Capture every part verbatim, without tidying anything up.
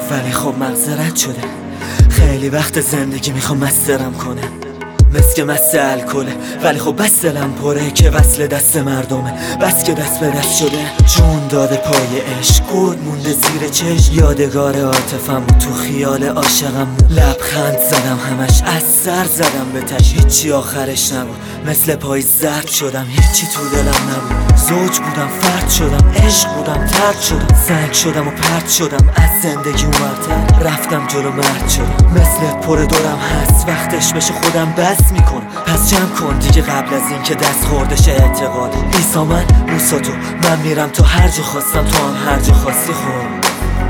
ولی خب مغزرت شده. خیلی وقت زندگی میخوام مسترم کنه، مثل که مست الکله، ولی خب بس دلم پره که وصل دست مردمه، بس که دست به دست شده. جون داده پای عشق، گرد مونده زیر چشم، یادگار عاطفم بود تو خیال عاشقم. لبخند زدم همش از سر زدم به تش، هیچی آخرش نبود، مثل پای زرد شدم، هیچی تو دلم نبود. زوج بودم فرد شدم، عشق بودم ترد شدم، سنگ شدم و پرد شدم، از زندگی اونورتر رفتم جلو مرد شدم. مثل پر دورم هست، وقتش بشه خودم بس میکنم، پس جمع کن دیگه قبل از این که دست خوردش اعتقاد. ایسا من موسا تو، من میرم تو هر جا خواستم، تو هم هر جا خواستی. خب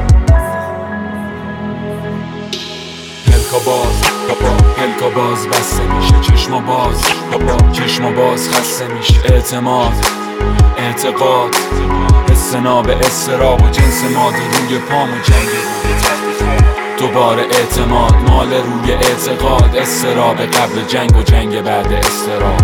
پلکا باز پلکا باز بسته میشه، چشما باز چشما باز خسته میشه. اعتماد اعتقاد استناب استراب و جنس مادی روی پام و جنگ دوباره اعتماد مال روی اعتقاد. استراب قبل جنگ و جنگ بعد استراب.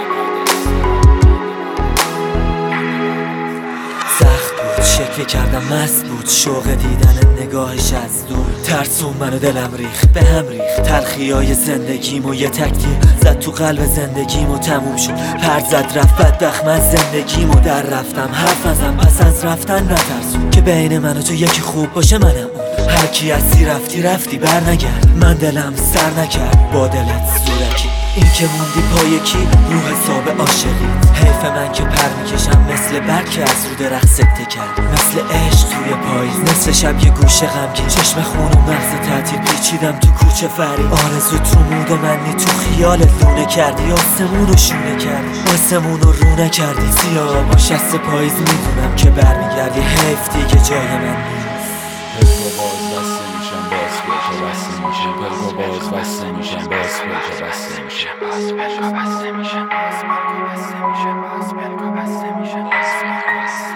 سخت بود، شکل کردم مست بود، شوق دیدن نگاهش از دور. ترسون منو دلم ریخت به هم ریخت، تلخیای زندگیمو یه تکتیر زد تو قلب زندگیمو، تموم شد پرد زد رفت بدبخت من زندگیمو در رفتم. حرف نزن پس از رفتن نترسون، که بین من و تو یکی خوب باشه منم اون. هر کی هستی رفتی رفتی بر نگرد، من دلم سر نکرد با دلت زورکی. این که موندی پای کی رو حساب عاشقی، حیف من که پر میکشم مثل برگ که از رو درخت سکته کرد. مثل عشق توی پاییز، نصف شب یه گوشه غمگین، چشم خون و مغز تعطیل پیچیدم تو کوچه فری. آرزوت رو مود و منی تو خیالت لونه کردی، آسمون رو شونه کردی، آسمون رو رونه کردی. سیاه با شست پاییز میدونم که برمیگردی، حیف دیگه جای من نیست. پلکا باز بسته میشم باز پلکا بسته میشم، پلکا باز بسته میشم باز پلکا بسته میشم، باز پلکا بسته میشم، باز پلکا بسته میشم، باز پلکا بسته میشم، باز پلکا بسته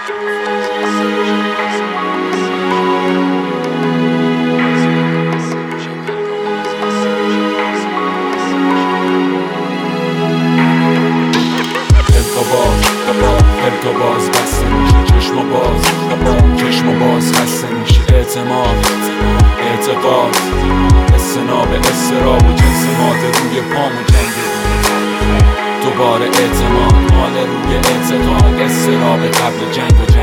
پلکا باز بسته میشه، چشما باز چشما باز خسته میشه. اعتماد اعتقاد استناب استراب و جنس ماده روی پام و جنگ دوباره اعتماد مال روی اعتقاد. استراب قبل جنگ و